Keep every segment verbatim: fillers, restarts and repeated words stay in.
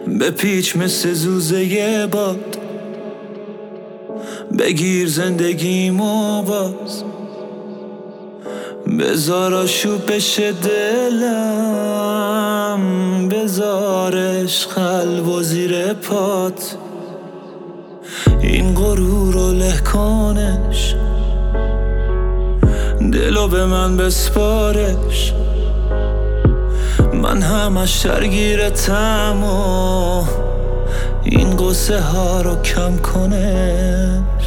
به پیچ مثل زوزه باد، بگیر زندگیمو باز، بذار آشوب بشه دلم، بذارش قلب و زیر پات، این غرور رو له کنش، دلو به من بسپارش، من همش درگیرتم و این قصه ها رو کم کنش.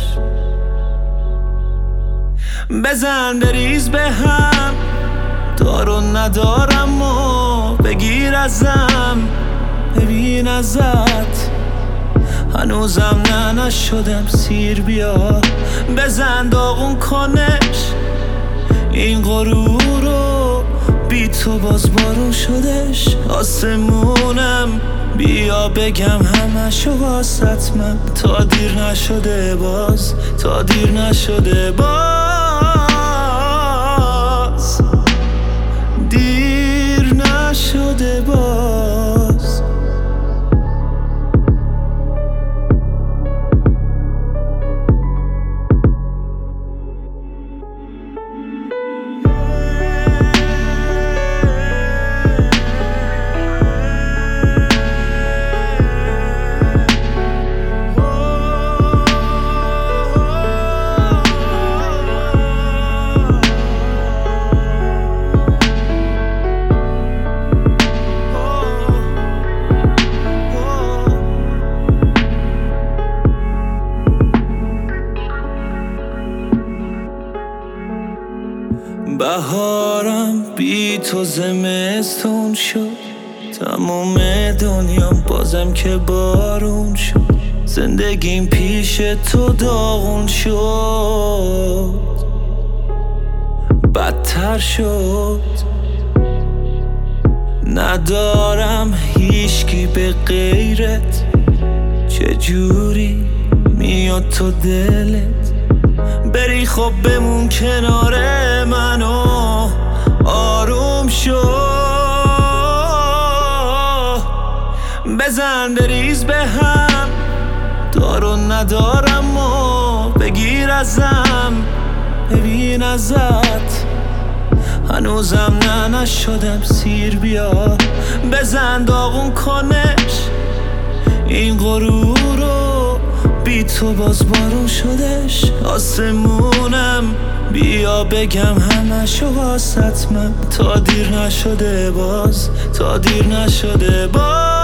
بزن بریز به هم، دارو ندارم و بگیر ازم، ببین ازت هنوزم نه نشدم سیر، بیا بزن داغون کنش، این غرور رو بی تو باز بارون شدش. آسمونم بیا بگم همشو واسط من، تا دیر نشده باز، تا دیر نشده باز، دیر نشده باز. بهارم بی تو زمستون شد، تمام دنیام بازم که بارون شد، زندگیم پیش تو داغون شد، بدتر شد، ندارم هیچکی به غیرت، چجوری میاد تو دلت، بری خب بمون کنار منو آروم شو، بزن بریز به هم، دارو ندارم و بگیر ازم، ببین ازت هنوزم نه نشدم سیر، بیا بزن داغون کنش، این غرور رو بی تو باز بارون شدش. آسمونم بیا بگم همشو واسط من، تا دیر نشده باز، تا دیر نشده باز.